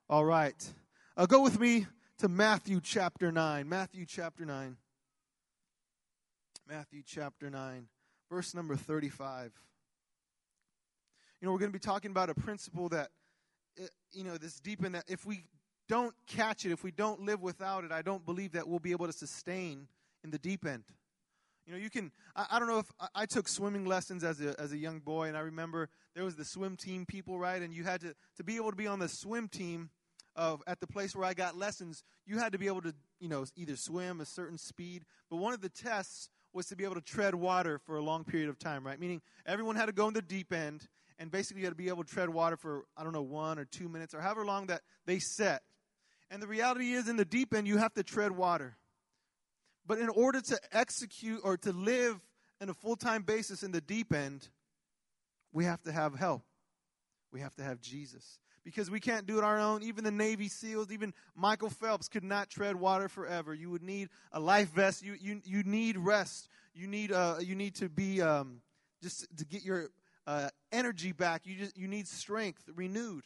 All right. Go with me to Matthew chapter 9. Matthew chapter 9. Matthew chapter 9, verse number 35. We're going to be talking about a principle that, this deep in that if we don't catch it, if we don't live without it, I don't believe that we'll be able to sustain in the deep end. I don't know if I took swimming lessons as a young boy, and I remember there was the swim team people, right? And you had to be able to be on the swim team at the place where I got lessons, you had to be able to, either swim a certain speed. But one of the tests was to be able to tread water for a long period of time, right? Meaning everyone had to go in the deep end, and basically you had to be able to tread water for, 1 or 2 minutes, or however long that they set. And the reality is, in the deep end, you have to tread water. But in order to execute or to live in a full-time basis in the deep end, we have to have help. We have to have Jesus. Because we can't do it on our own. Even the Navy SEALs, even Michael Phelps could not tread water forever. You would need a life vest. You need rest. You need to be just to get your energy back. You need strength renewed.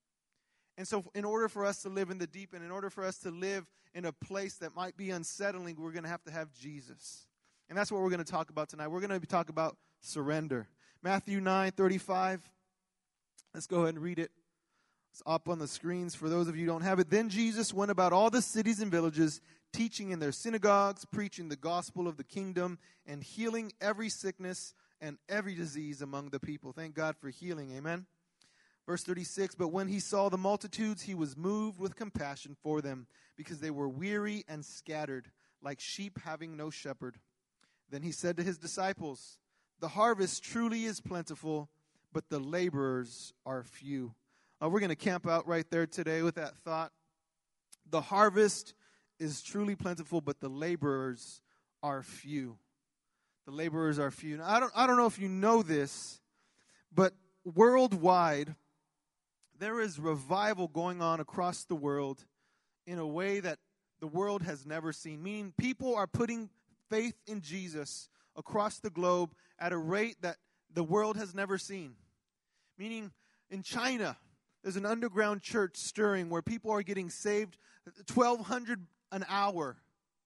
And so in order for us to live in the deep end, in order for us to live in a place that might be unsettling, we're going to have Jesus. And that's what we're going to talk about tonight. We're going to talk about surrender. Matthew 9:35. Let's go ahead and read it. It's up on the screens for those of you who don't have it. Then Jesus went about all the cities and villages, teaching in their synagogues, preaching the gospel of the kingdom, and healing every sickness and every disease among the people. Thank God for healing. Amen. Verse 36, but when he saw the multitudes, he was moved with compassion for them, because they were weary and scattered, like sheep having no shepherd. Then he said to his disciples, the harvest truly is plentiful, but the laborers are few. We're going to camp out right there today with that thought. The harvest is truly plentiful, but the laborers are few. The laborers are few. Now, I don't know if you know this, but worldwide, there is revival going on across the world in a way that the world has never seen. Meaning people are putting faith in Jesus across the globe at a rate that the world has never seen. Meaning in China, there's an underground church stirring where people are getting saved, 1,200 an hour,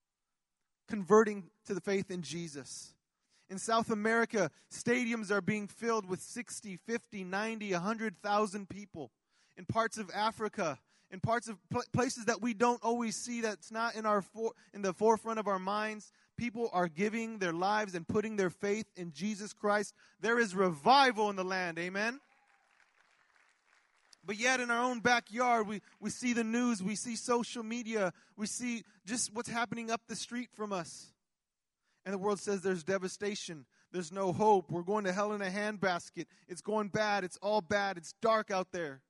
converting to the faith in Jesus. In South America, stadiums are being filled with 60, 50, 90, 100,000 people. In parts of Africa, in parts of places that we don't always see, that's not in the forefront of our minds, people are giving their lives and putting their faith in Jesus Christ. There is revival in the land. Amen? But yet in our own backyard, we see the news, we see social media, we see just what's happening up the street from us. And the world says there's devastation, there's no hope, we're going to hell in a handbasket, it's going bad, it's all bad, it's dark out there.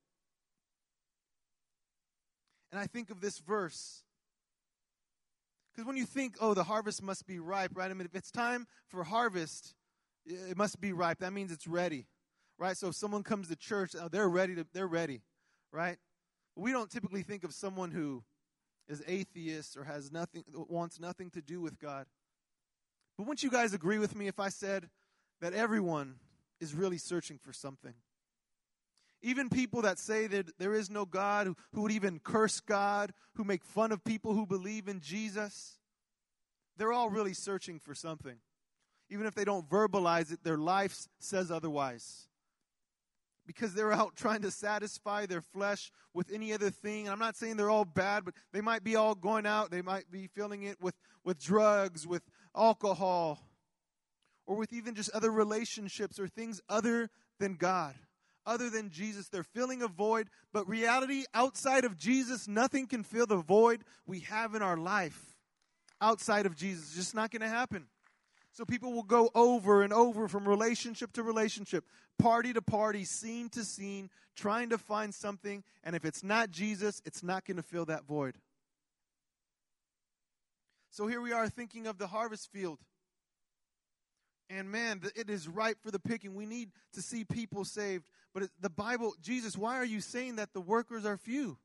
And I think of this verse, because when you think, the harvest must be ripe, right? I mean, if it's time for harvest, it must be ripe. That means it's ready. Right, so if someone comes to church, they're ready, right? We don't typically think of someone who is atheist or wants nothing to do with God. But wouldn't you guys agree with me if I said that everyone is really searching for something? Even people that say that there is no God, who would even curse God, who make fun of people who believe in Jesus, they're all really searching for something. Even if they don't verbalize it, their life says otherwise. Because they're out trying to satisfy their flesh with any other thing. And I'm not saying they're all bad, but they might be all going out. They might be filling it with drugs, with alcohol, or with even just other relationships or things other than God, other than Jesus. They're filling a void. But reality, outside of Jesus, nothing can fill the void we have in our life. Outside of Jesus, it's just not going to happen. So people will go over and over from relationship to relationship, party to party, scene to scene, trying to find something. And if it's not Jesus, it's not going to fill that void. So here we are thinking of the harvest field. And man, it is ripe for the picking. We need to see people saved. But the Bible, Jesus, why are you saying that the workers are few?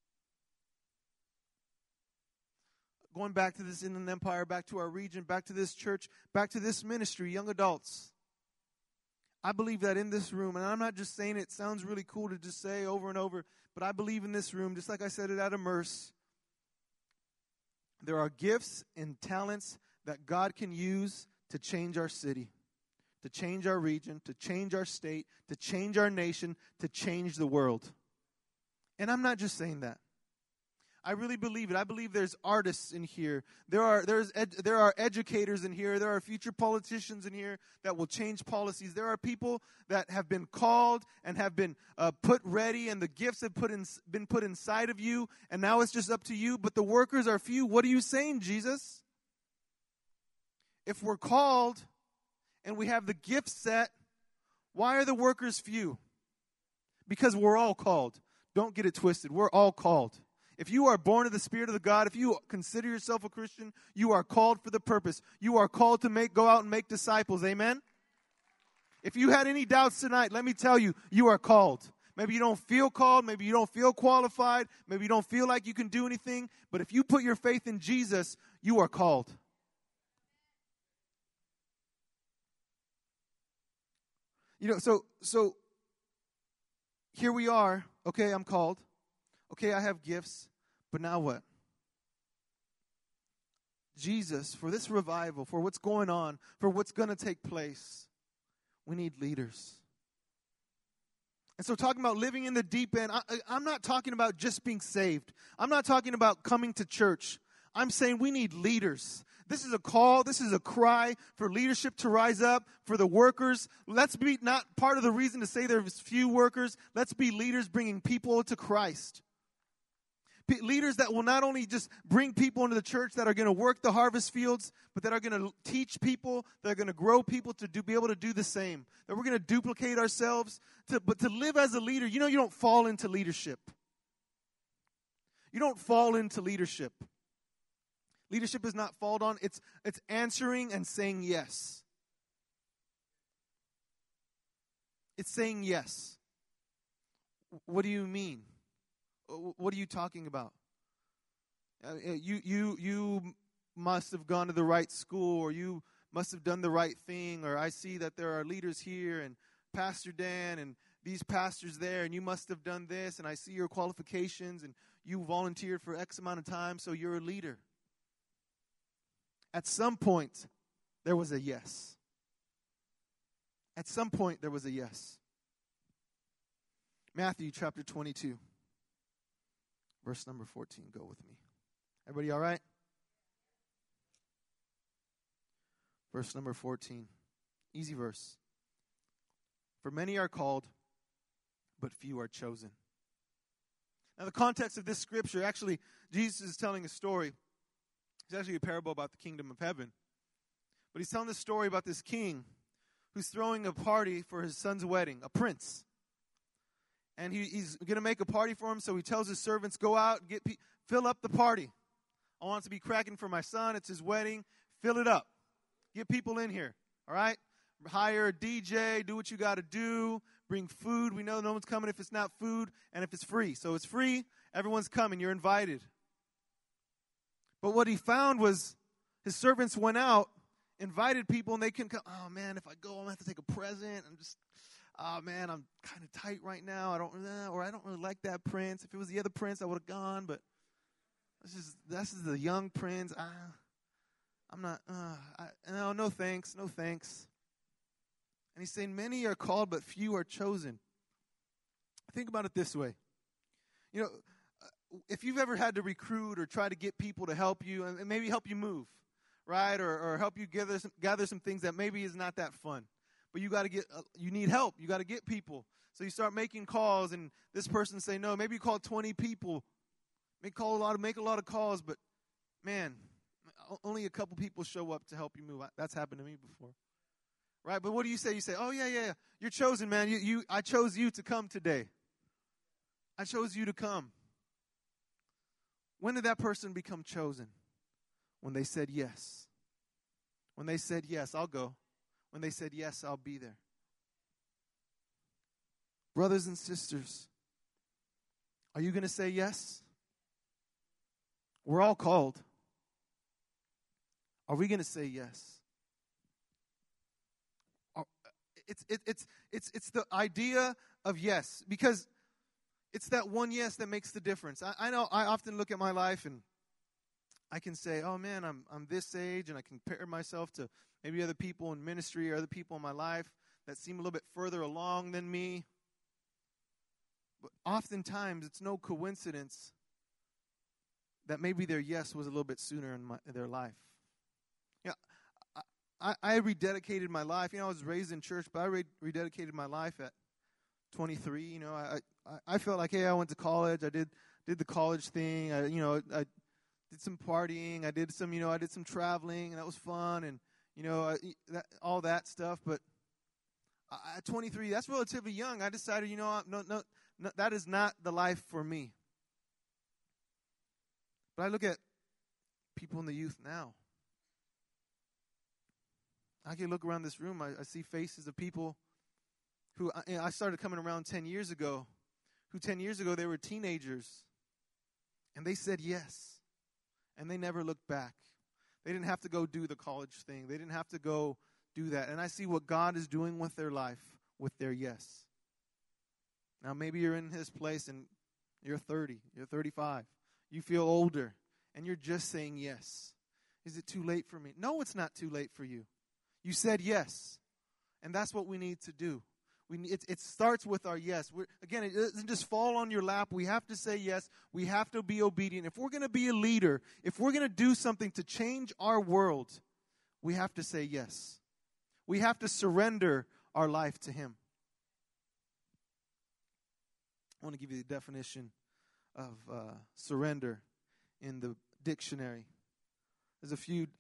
Going back to this Inland Empire, back to our region, back to this church, back to this ministry, young adults. I believe that in this room, and I'm not just saying it sounds really cool to just say over and over, But I believe in this room, just like I said it at Immerse, there are gifts and talents that God can use to change our city, to change our region, to change our state, to change our nation, to change the world. And I'm not just saying that. I really believe it. I believe there's artists in here. There are educators in here. There are future politicians in here that will change policies. There are people that have been called and have been put ready, and the gifts have been put inside of you, and now it's just up to you. But the workers are few. What are you saying, Jesus? If we're called and we have the gift set, why are the workers few? Because we're all called. Don't get it twisted. We're all called. If you are born of the Spirit of the God, if you consider yourself a Christian, you are called for the purpose. You are called to go out and make disciples. Amen? If you had any doubts tonight, let me tell you, you are called. Maybe you don't feel called. Maybe you don't feel qualified. Maybe you don't feel like you can do anything. But if you put your faith in Jesus, you are called. So here we are. Okay, I'm called. Okay, I have gifts, but now what? Jesus, for this revival, for what's going on, for what's going to take place, we need leaders. And so talking about living in the deep end, I'm not talking about just being saved. I'm not talking about coming to church. I'm saying we need leaders. This is a call, this is a cry for leadership to rise up, for the workers. Let's be not part of the reason to say there's few workers. Let's be leaders bringing people to Christ. Leaders that will not only just bring people into the church that are going to work the harvest fields, but that are going to teach people, that are going to grow people to be able to do the same. That we're going to duplicate ourselves, but to live as a leader. You don't fall into leadership. You don't fall into leadership. Leadership is not falled on. It's answering and saying yes. It's saying yes. What do you mean? What are you talking about? You must have gone to the right school, or you must have done the right thing, or I see that there are leaders here and Pastor Dan and these pastors there, and you must have done this, and I see your qualifications, and you volunteered for X amount of time, so you're a leader. At some point, there was a yes. At some point, there was a yes. Matthew chapter 22. Verse number 14, go with me. Everybody all right? Verse number 14. Easy verse. For many are called, but few are chosen. Now the context of this scripture, actually, Jesus is telling a story. It's actually a parable about the kingdom of heaven. But he's telling this story about this king who's throwing a party for his son's wedding, a prince. And he's going to make a party for him, so he tells his servants, go out, fill up the party. I want it to be cracking for my son. It's his wedding. Fill it up. Get people in here, all right? Hire a DJ. Do what you got to do. Bring food. We know no one's coming if it's not food and if it's free. So it's free. Everyone's coming. You're invited. But what he found was his servants went out, invited people, and they couldn't come. Oh, man, if I go, I'm going to have to take a present. Oh, man, I'm kind of tight right now. I don't really like that prince. If it was the other prince, I would have gone. But this is the young prince. I'm not. No thanks. No thanks. And he's saying, many are called, but few are chosen. Think about it this way. If you've ever had to recruit or try to get people to help you and maybe help you move, right, or help you gather some things that maybe is not that fun. But you need help. You got to get people. So you start making calls, and this person say no. Maybe you call 20 people. Make a lot of calls, but man, only a couple people show up to help you move. That's happened to me before, right? But what do you say? You say, oh yeah, you're chosen, man. I chose you to come today. I chose you to come. When did that person become chosen? When they said yes. When they said yes, I'll go. When they said, yes, I'll be there. Brothers and sisters, are you going to say yes? We're all called. Are we going to say yes? It's the idea of yes. Because It's that one yes that makes the difference. I know I often look at my life and I can say, oh man, I'm this age, and I compare myself to maybe other people in ministry or other people in my life that seem a little bit further along than me. But oftentimes, it's no coincidence that maybe their yes was a little bit sooner in their life. Yeah, I rededicated my life. I was raised in church, but I rededicated my life at 23. I felt like, hey, I went to college. I did the college thing. I did some partying. I did some traveling, and that was fun, and all that stuff. But at 23, that's relatively young. I decided, no, that is not the life for me. But I look at people in the youth now. I can look around this room. I see faces of people who I started coming around 10 years ago, who 10 years ago they were teenagers, and they said yes, and they never looked back. They didn't have to go do the college thing. They didn't have to go do that. And I see what God is doing with their life, with their yes. Now, maybe you're in his place and you're 30, you're 35. You feel older, and you're just saying yes. Is it too late for me? No, it's not too late for you. You said yes, and that's what we need to do. It starts with our yes. Again, it doesn't just fall on your lap. We have to say yes. We have to be obedient. If we're going to be a leader, if we're going to do something to change our world, we have to say yes. We have to surrender our life to him. I want to give you the definition of surrender in the dictionary. There's a few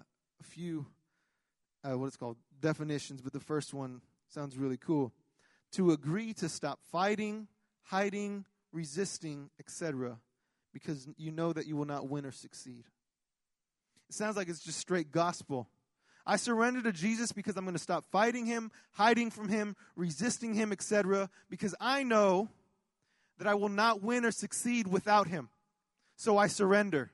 what it's called, definitions, but the first one sounds really cool. To agree to stop fighting, hiding, resisting, etc., because you know that you will not win or succeed. It sounds like it's just straight gospel. I surrender to Jesus because I'm going to stop fighting him, hiding from him, resisting him, etc., because I know that I will not win or succeed without him. So I surrender.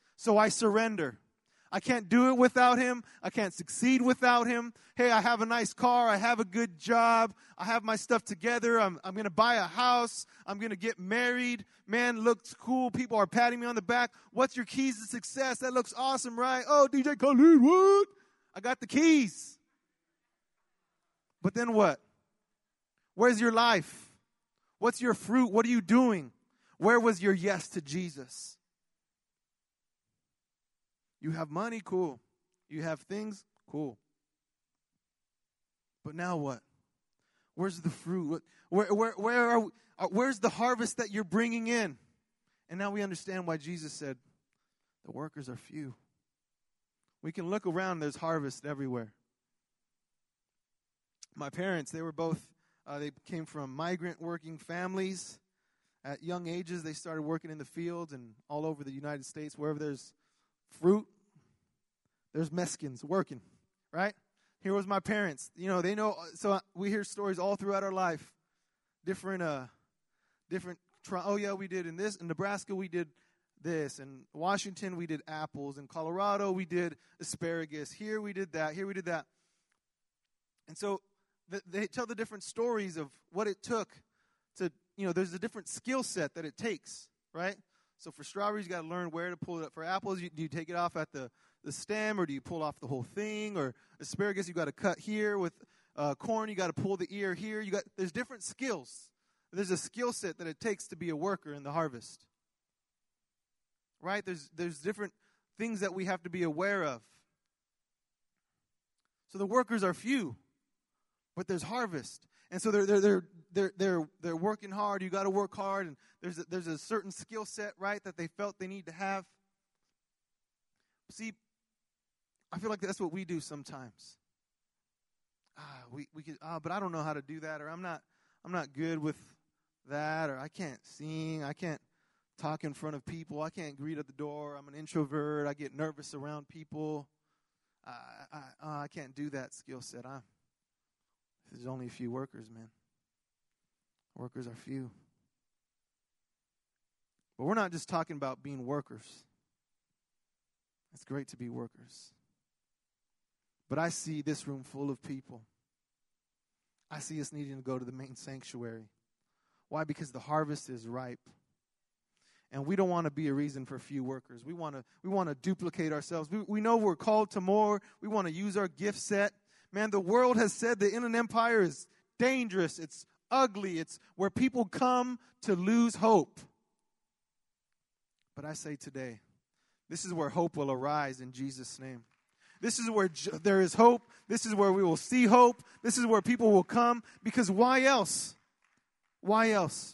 I can't do it without him. I can't succeed without him. Hey, I have a nice car. I have a good job. I have my stuff together. I'm going to buy a house. I'm going to get married. Man, looks cool. People are patting me on the back. What's your keys to success? That looks awesome, right? Oh, DJ Khalid, what? I got the keys. But then what? Where's your life? What's your fruit? What are you doing? Where was your yes to Jesus? You have money, cool. You have things, cool. But now what? Where's the fruit? Where's the harvest that you're bringing in? And now we understand why Jesus said, the workers are few. We can look around, there's harvest everywhere. My parents, they were both, they came from migrant working families. At young ages, they started working in the fields and all over the United States, wherever there's fruit, there's Mexicans working, right? Here was my parents. They know, so we hear stories all throughout our life. We did in Nebraska, we did this. In Washington, we did apples. In Colorado, we did asparagus. Here, we did that. Here, we did that. And so they tell the different stories of what it took to, there's a different skill set that it takes, right? So for strawberries, you got to learn where to pull it up. For apples, do you take it off at the stem, or do you pull off the whole thing? Or asparagus, you got to cut here. With corn, you got to pull the ear here. There's different skills. There's a skill set that it takes to be a worker in the harvest, right? There's different things that we have to be aware of. So the workers are few, but there's harvest, and so they're working hard. You got to work hard, and there's a certain skill set, right, that they felt they need to have. See, I feel like that's what we do sometimes. But I don't know how to do that, or I'm not good with that, or I can't sing, I can't talk in front of people, I can't greet at the door, I'm an introvert, I get nervous around people. I can't do that skill set. There's only a few workers, man. Workers are few. But we're not just talking about being workers. It's great to be workers. But I see this room full of people. I see us needing to go to the main sanctuary. Why? Because the harvest is ripe. And we don't want to be a reason for few workers. We want to duplicate ourselves. We know we're called to more. We want to use our gift set. Man, the world has said the Inland Empire is dangerous. It's ugly. It's where people come to lose hope. But I say today, this is where hope will arise in Jesus' name. This is where there is hope. This is where we will see hope. This is where people will come. Because why else? Why else?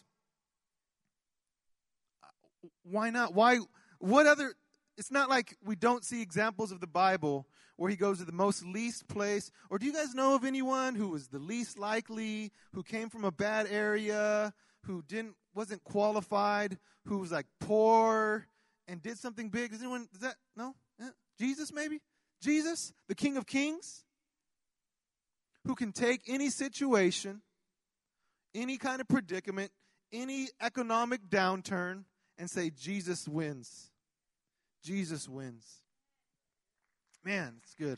Why not? Why? What other? It's not like we don't see examples of the Bible where he goes to the most least place. Or do you guys know of anyone who was the least likely, who came from a bad area, who wasn't qualified, who was like poor and did something big? Does that? No? Yeah. Jesus maybe? Jesus, the King of Kings, who can take any situation, any kind of predicament, any economic downturn, and say, Jesus wins. Jesus wins. Man, it's good.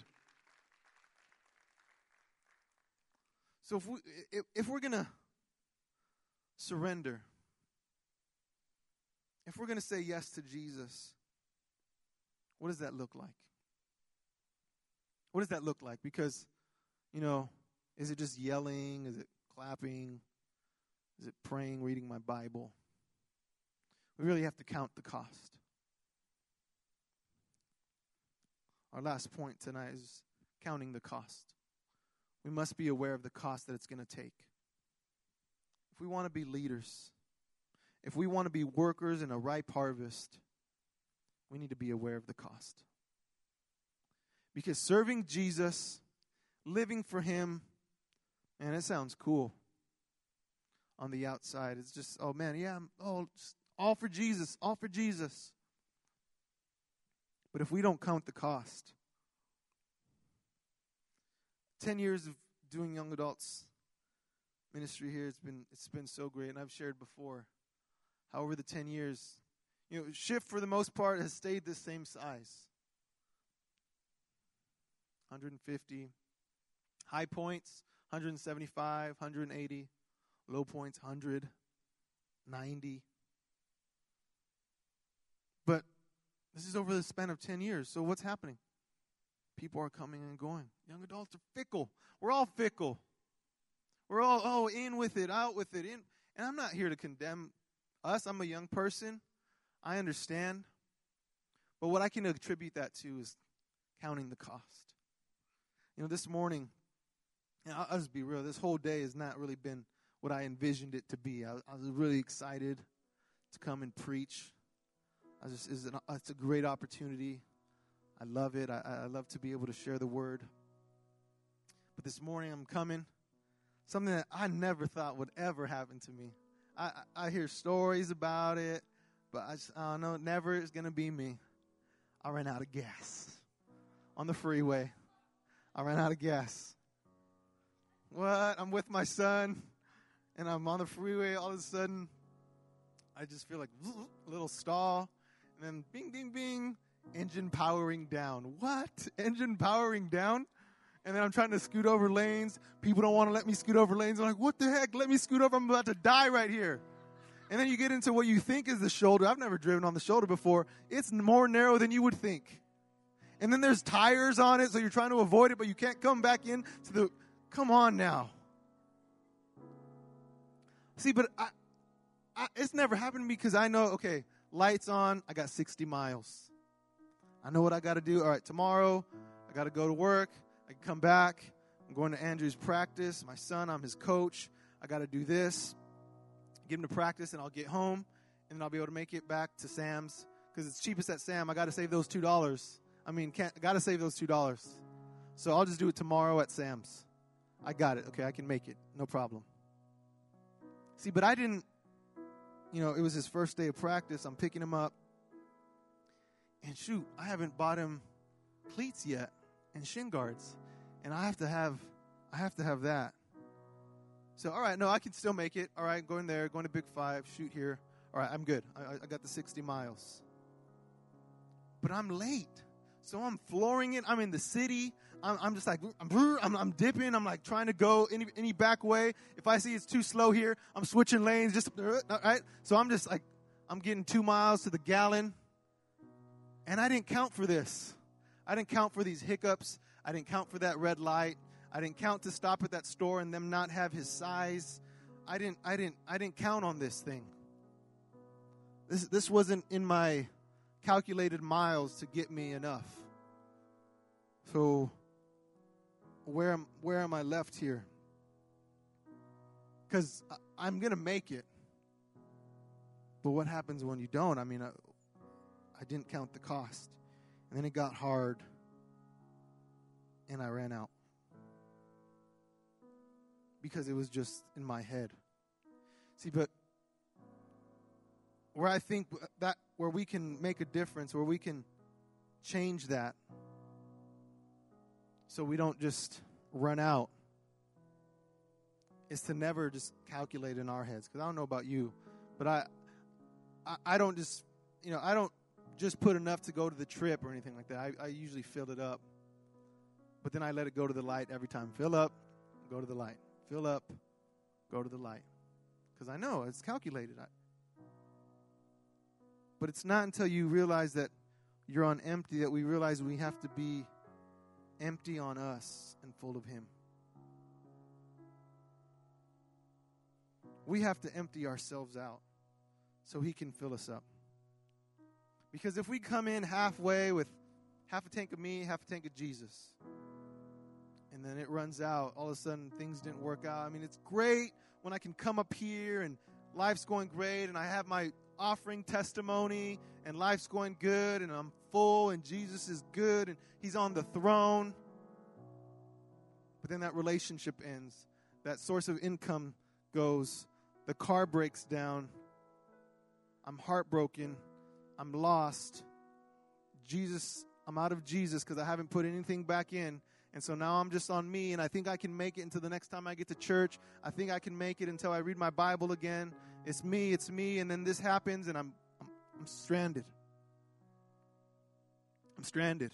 So if we're going to surrender, if we're going to say yes to Jesus, what does that look like? What does that look like? Because, is it just yelling? Is it clapping? Is it praying, reading my Bible? We really have to count the cost. Our last point tonight is counting the cost. We must be aware of the cost that it's going to take. If we want to be leaders, if we want to be workers in a ripe harvest, we need to be aware of the cost. Because serving Jesus, living for Him, man, it sounds cool on the outside. It's just, oh man, yeah, just all for Jesus, all for Jesus. But if we don't count the cost, 10 years of doing young adults ministry here, it's been so great. And I've shared before how over the 10 years, Shift for the most part has stayed the same size. 150. High points, 175, 180. Low points, 100, 90. But this is over the span of 10 years. So what's happening? People are coming and going. Young adults are fickle. We're all fickle. We're all, in with it, out with it. And I'm not here to condemn us. I'm a young person. I understand. But what I can attribute that to is counting the cost. This morning, I'll just be real. This whole day has not really been what I envisioned it to be. I was really excited to come and preach. It's a great opportunity. I love it. I love to be able to share the word. But this morning I'm coming. Something that I never thought would ever happen to me. I hear stories about it, but I know never is going to be me. I ran out of gas on the freeway. I ran out of gas. What? I'm with my son, and I'm on the freeway. All of a sudden, I just feel like a little stall, and then bing, bing, bing, engine powering down. What? Engine powering down? And then I'm trying to scoot over lanes. People don't want to let me scoot over lanes. I'm like, what the heck? Let me scoot over. I'm about to die right here. And then you get into what you think is the shoulder. I've never driven on the shoulder before. It's more narrow than you would think. And then there's tires on it, so you're trying to avoid it, but you can't come back in to the... Come on now. See, but it's never happened to me because I know, okay, lights on, I got 60 miles. I know what I got to do. All right, tomorrow, I got to go to work. I can come back. I'm going to Andrew's practice. My son, I'm his coach. I got to do this. Get him to practice, and I'll get home, and then I'll be able to make it back to Sam's because it's cheapest at Sam. I got to save those $2. Got to save those $2. So I'll just do it tomorrow at Sam's. I got it. Okay, I can make it. No problem. See, but I didn't, it was his first day of practice. I'm picking him up. And shoot, I haven't bought him cleats yet and shin guards. And I have to have that. So, all right, no, I can still make it. All right, going there, going to Big 5, shoot here. All right, I'm good. I got the 60 miles. But I'm late. So I'm flooring it. I'm in the city. I'm just like, I'm dipping. I'm like trying to go any back way. If I see it's too slow here, I'm switching lanes. Just right. So I'm just like, I'm getting 2 miles to the gallon. And I didn't count for this. I didn't count for these hiccups. I didn't count for that red light. I didn't count to stop at that store and them not have his size. I didn't count on this thing. This wasn't in my calculated miles to get me enough. So where am I left here? Because I'm going to make it. But what happens when you don't? I mean, I didn't count the cost. And then it got hard. And I ran out. Because it was just in my head. See, but where I think that where we can make a difference, where we can change that, so we don't just run out, is to never just calculate in our heads. Because I don't know about you, but I don't just, I don't just put enough to go to the trip or anything like that. I usually fill it up, but then I let it go to the light every time. Fill up, go to the light. Fill up, go to the light. Because I know it's calculated. But it's not until you realize that you're on empty that we realize we have to be empty on us and full of Him. We have to empty ourselves out so He can fill us up. Because if we come in halfway with half a tank of me, half a tank of Jesus, and then it runs out, all of a sudden things didn't work out. I mean, it's great when I can come up here and life's going great and I have my offering testimony and life's going good and I'm full and Jesus is good and He's on the throne. But then that relationship ends. That source of income goes. The car breaks down. I'm heartbroken. I'm lost. I'm out of Jesus because I haven't put anything back in. And so now I'm just on me, and I think I can make it until the next time I get to church. I think I can make it until I read my Bible again. It's me, and then this happens, and I'm stranded. I'm stranded.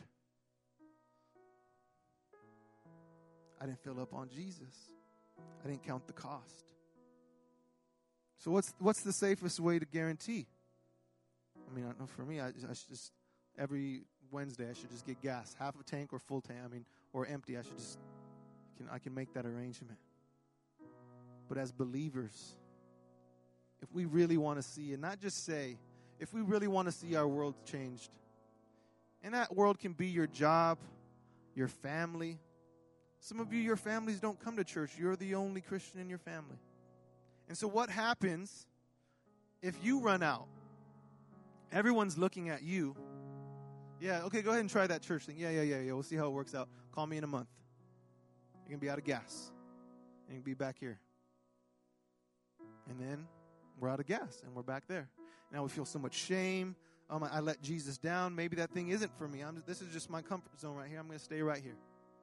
I didn't fill up on Jesus. I didn't count the cost. So what's the safest way to guarantee? I mean, I know for me, I should just every Wednesday I should just get gas, half a tank or full tank. I mean, or empty. I can make that arrangement. But as believers, if we really want to see, and not just say, if we really want to see our world changed, and that world can be your job, your family. Some of you, your families don't come to church. You're the only Christian in your family. And so what happens if you run out? Everyone's looking at you. Yeah, okay, go ahead and try that church thing. Yeah. We'll see how it works out. Call me in a month. You're going to be out of gas. And you'll be back here. And then we're out of gas, and we're back there. Now we feel so much shame. I let Jesus down. Maybe that thing isn't for me. This is just my comfort zone right here. I'm going to stay right here.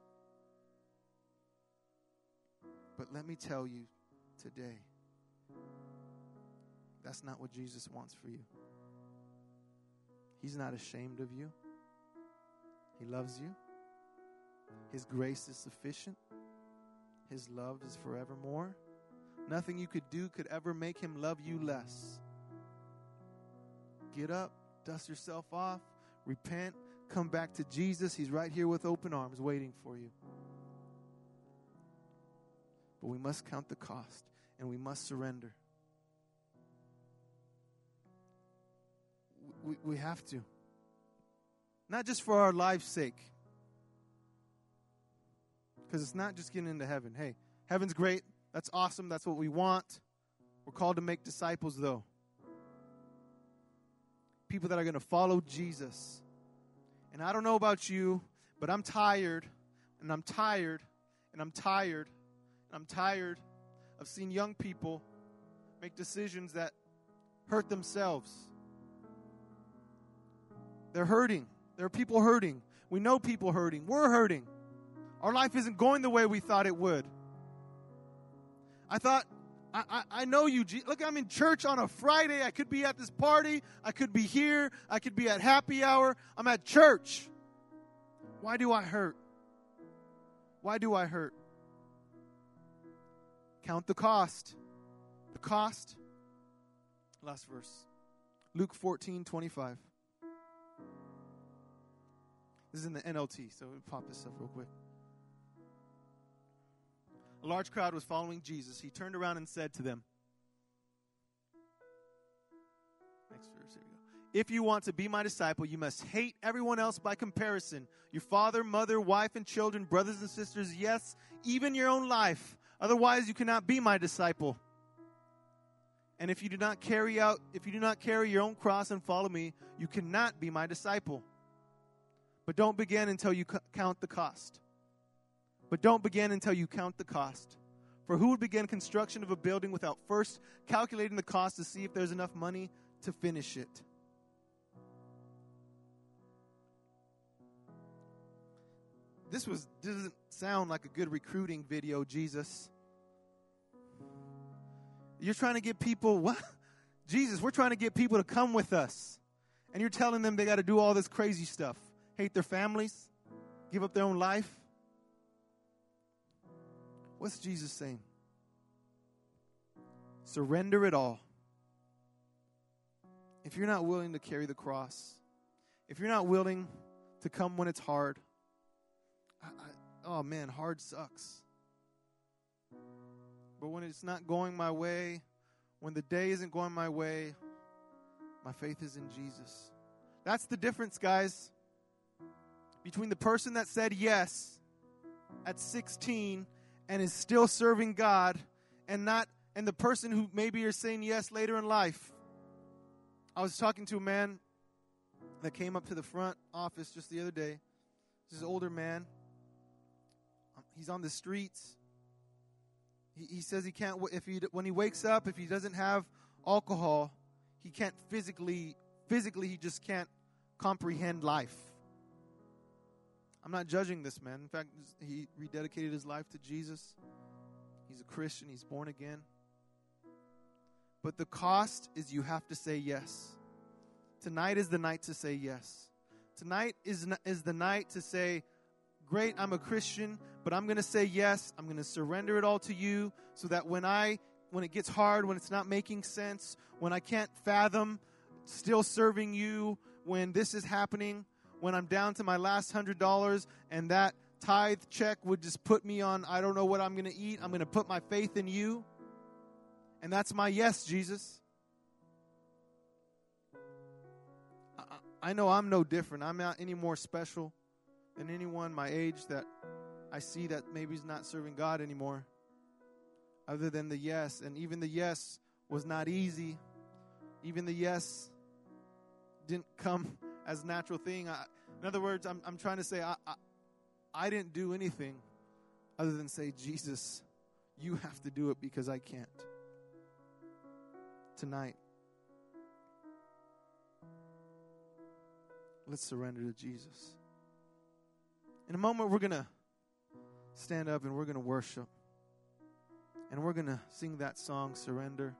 But let me tell you today, that's not what Jesus wants for you. He's not ashamed of you. He loves you. His grace is sufficient. His love is forevermore. Nothing you could do could ever make Him love you less. Get up, dust yourself off, repent, come back to Jesus. He's right here with open arms waiting for you. But we must count the cost, and we must surrender. We have to. Not just for our life's sake. Because it's not just getting into heaven. Hey, heaven's great. That's awesome. That's what we want. We're called to make disciples, though. People that are going to follow Jesus. And I don't know about you, but I'm tired, and I'm tired, and I'm tired, and I'm tired of seeing young people make decisions that hurt themselves. They're hurting. There are people hurting. We know people hurting. We're hurting. Our life isn't going the way we thought it would. I know you. Look, I'm in church on a Friday. I could be at this party. I could be here. I could be at happy hour. I'm at church. Why do I hurt? Why do I hurt? Count the cost. The cost. Last verse. Luke 14:25. This is in the NLT, so we'll pop this up real quick. A large crowd was following Jesus. He turned around and said to them, next verse, here we go. If you want to be my disciple, you must hate everyone else by comparison. Your father, mother, wife, and children, brothers and sisters, yes, even your own life. Otherwise, you cannot be my disciple. And if you do not carry your own cross and follow me, you cannot be my disciple. But don't begin until you count the cost. But don't begin until you count the cost. For who would begin construction of a building without first calculating the cost to see if there's enough money to finish it? This doesn't sound like a good recruiting video, Jesus. You're trying to get people, what? Jesus, we're trying to get people to come with us. And you're telling them they got to do all this crazy stuff. Hate their families, give up their own life. What's Jesus saying? Surrender it all. If you're not willing to carry the cross, if you're not willing to come when it's hard, oh man, hard sucks. But when it's not going my way, when the day isn't going my way, my faith is in Jesus. That's the difference, guys, between the person that said yes at 16 and is still serving God and the person who maybe you're saying yes later in life. I was talking to a man that came up to the front office just the other day. This is an older man. He's on the streets. He says he can't, when he wakes up, if he doesn't have alcohol, he can't physically he just can't comprehend life. I'm not judging this man. In fact, he rededicated his life to Jesus. He's a Christian. He's born again. But the cost is you have to say yes. Tonight is the night to say yes. Tonight is the night to say, great, I'm a Christian, but I'm going to say yes. I'm going to surrender it all to you so that when it gets hard, when it's not making sense, when I can't fathom still serving you, when this is happening, when I'm down to my last $100 and that tithe check would just put me on, I don't know what I'm going to eat. I'm going to put my faith in you. And that's my yes, Jesus. I know I'm no different. I'm not any more special than anyone my age that I see that maybe is not serving God anymore. Other than the yes. And even the yes was not easy. Even the yes didn't come as a natural thing. In other words, I'm trying to say I didn't do anything other than say, Jesus, you have to do it because I can't. Tonight, let's surrender to Jesus. In a moment, we're going to stand up and we're going to worship. And we're going to sing that song, Surrender.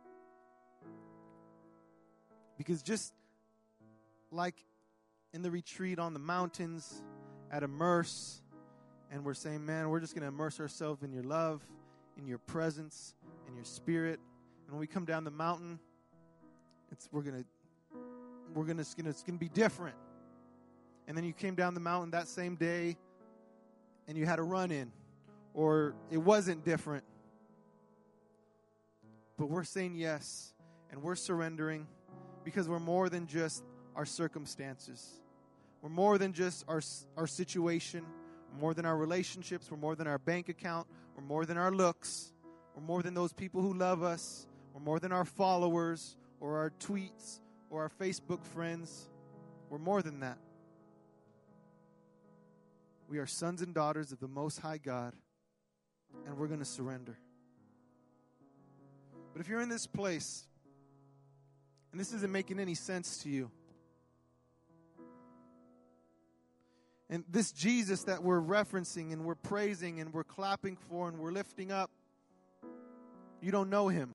Because just like in the retreat on the mountains at Immerse, and we're saying, man, we're just going to immerse ourselves in your love, in your presence, in your spirit. And when we come down the mountain, it's going to be different. And then you came down the mountain that same day and you had a run-in, or it wasn't different. But we're saying yes, and we're surrendering because we're more than just our circumstances. We're more than just our situation. We're more than our relationships. We're more than our bank account. We're more than our looks. We're more than those people who love us. We're more than our followers or our tweets or our Facebook friends. We're more than that. We are sons and daughters of the Most High God, and we're going to surrender. But if you're in this place, and this isn't making any sense to you, and this Jesus that we're referencing and we're praising and we're clapping for and we're lifting up, you don't know him.